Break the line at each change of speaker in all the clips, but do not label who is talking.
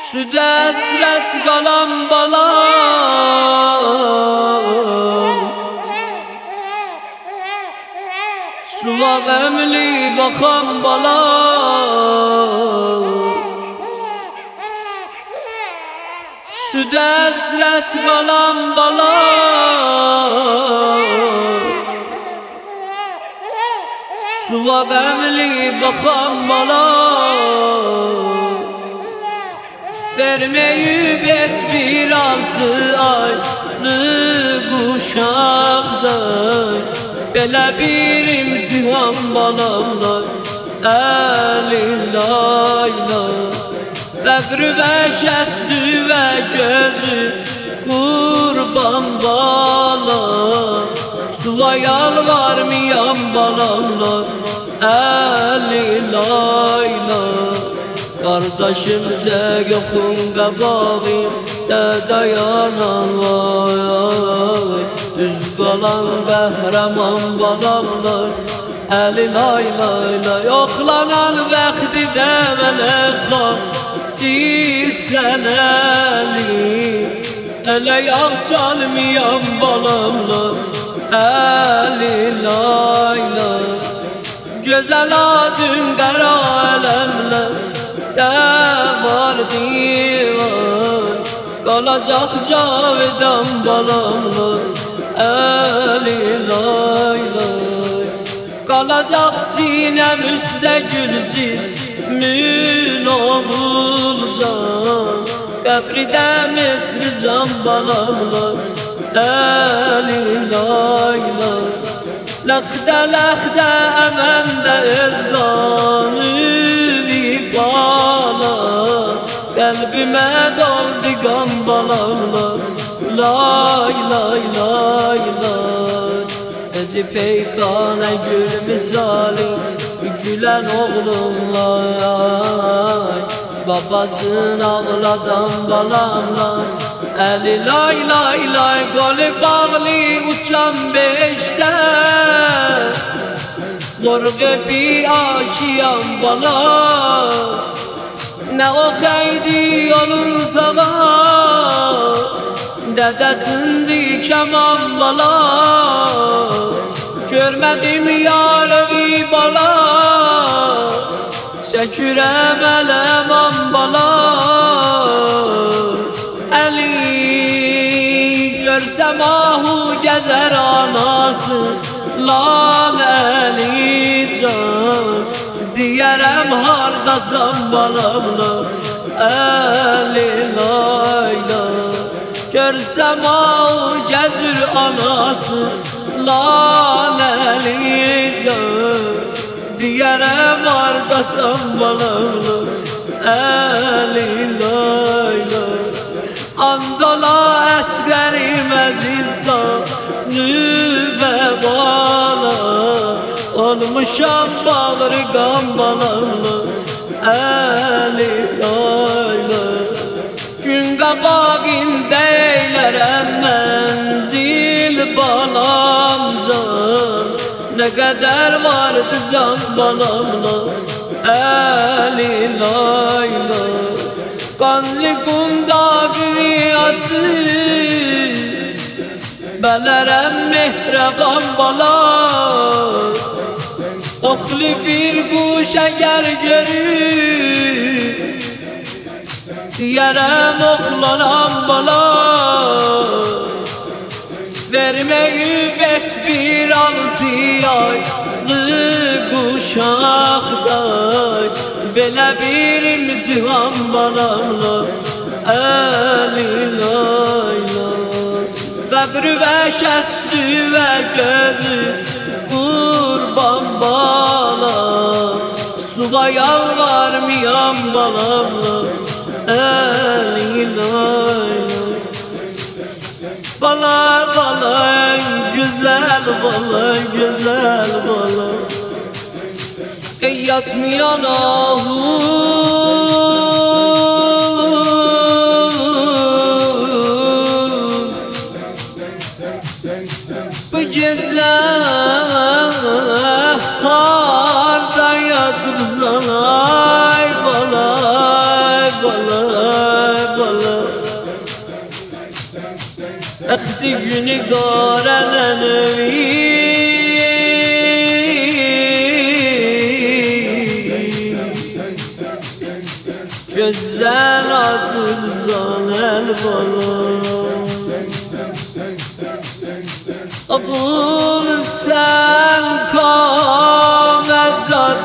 Südə əsrət qalan balam, suva qəmli baxan balam. Südə əsrət qalan balam, suva qəmli baxan balam. Vermeyip heç bir 6 aylık uşaqdan, belə bir imtihan balamlar əlillayla. Bəqri və şəstü və gözü qurban bala, suva yalvarmayan balamlar əlillayla. Kardeşimce yoxun qabağımda dayanan vay, düz qalan qəhrəman balamlar əli lay lay lay. Yoxlanan vaxtidə mənə qatilsən əli, ələ yağ salmayan balamlar əli lay lay. Gözəl adın qara ələmlər var divan, qalacaq cavidan balamlar əli lay lay. Qalacaq sinəm üstə gülciz mün oğulcan, qəbridə misli can balamlar əli lay lay. Ləxdə ləxdə əməndə özqanı bala, qəlbimə doldu qan balamlar lay lay lay lay. Ezi peykanə gül misali gülen oğlumlar, babasını ağladan balamlar əli lay lay lay. Qolu bağlı uçan beşdə, qorqebi aşiyan bala, nə o xeydi onun sağa, dədəsindi kəman bala. Görmədim yarevi bala, çəkirəm ələman bala. Əli görsəm ahu gəzər anası lan əli can, diyərəm hardasan balamlar əli lay lay. Görsəm ahu gəzir anası lan əli can, diyərəm hardasan balamlar əli lay lay. Andola əsqərim əziz canı və bala, olmuşam bağrı qan balamlar əli lay lay. Gün qabağında eylərəm mənzil balam can, nə qədər vardı can balamlar əli lay lay. Qanlı qundaqiyası bələrəm mehraban bala, oxlu bir quş əgər görür, diyərəm oxlanan bala. Vermeyib heç bir 6 aylık uşaqdan, belə bir imtihan balamlar əli lay lay. Qəbri və şəstü və gözü qurban bala, suva yalvarmayan balamlar əli lay lay. Bala bala güzel bala güzel bala, ey yatmayan ahu bu gece harda yatıp sana ay bala ay bala. Ekti günü garenenevi gözden atırsan el bana Abul sen kamet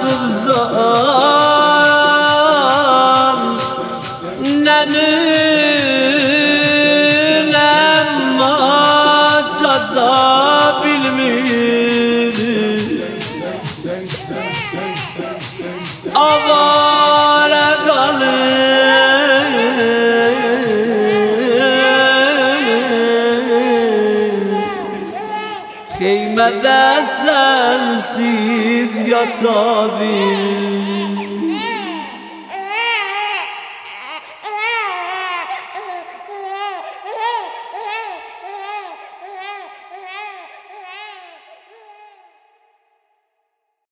atırsan Nenün emma sata bilmir Avare kalır Kıymete sensiz yatabilir